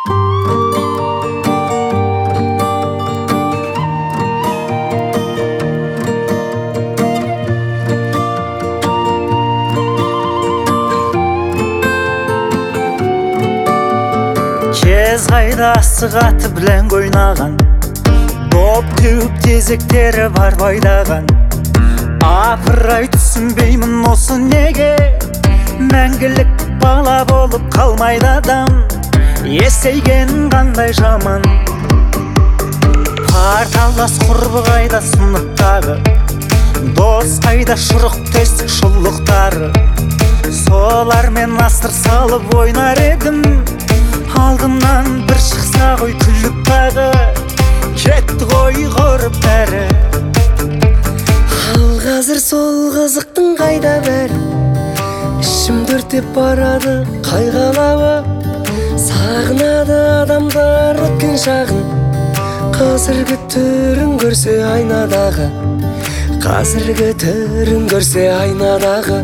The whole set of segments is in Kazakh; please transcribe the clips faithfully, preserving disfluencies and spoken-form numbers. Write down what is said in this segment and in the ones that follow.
Кез қайда асық аты білән ойнаған, доп теуіп тезектері бар байдаған. Апырай түсінбеймін осы неге, мәңгілік бала болып қалмайды адам. Есейген қандай жаман, парталас құрбы қайда сыныптағы, дос қайда шұрық тесік шұллықтары. Солармен астыр салып ойнар едім, алдымнан бір шықса ғой күліп тағы, кетті ғой құрып бәрі. Ал қазір сол қызықтың қайда бәрі, ішімді өртеп барады қайғалауы. Сағынады адамдар өткен шағын, қазіргі түрін көрсе айнадағы, қазіргі түрін көрсе айнадағы.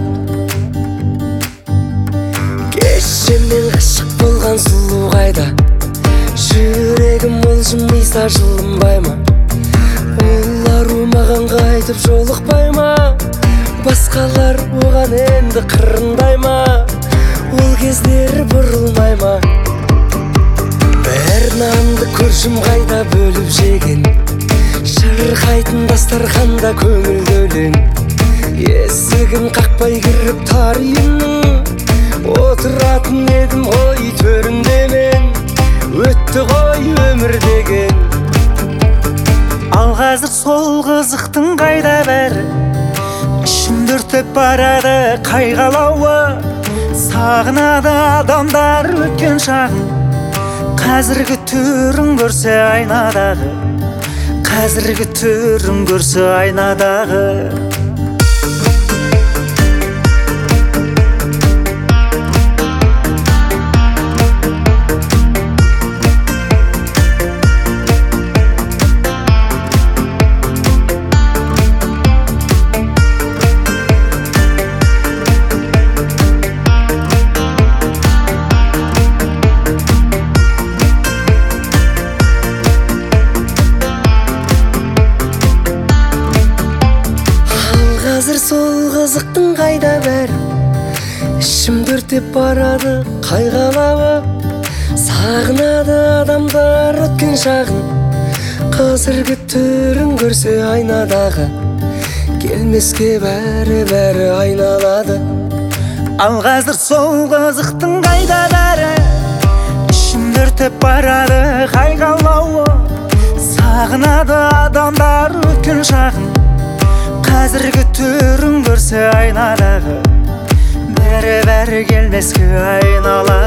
Кешемен ғашық болған сұлу қайда, жүрегім мылжымайса жылынбай ма? Ол ару маған қайтып жолықпай ма? Басқалар оған енді қырындай ма? Ол кездер бұрылмай ма? Бір нанды көршім қайда бөліп жеген, шырқайтын дастарханда көңілді өлең. Есігін қақпай кіріп тар үйімнің, отыратын едім ғой төрінде мен, өтті ғой өмір деген. Ал қазір сол қызықтың қайда бәрі, ішімді өртеп барады қайғалауы. Сағынады адамдар өткен шағын, қазіргі түрін көрсе айнадағы, қазіргі түрін көрсе айнадағы. Қазір сол қызықтың қайда бәрі, ішімді өртеп барады қайғалауы. Сағынады адамдар өткен шағын, қазіргі түрін көрсе айнадағы, келмеске бәрі-бәрі айналады. Ал қазір сол қызықтың қайда бәрі, ішімді өртеп барады қайғалауы. Сағынады адамдар өткен шағын, қазіргі түрін көрсе айнадағы, бәрі-бәрі келмеске айналады.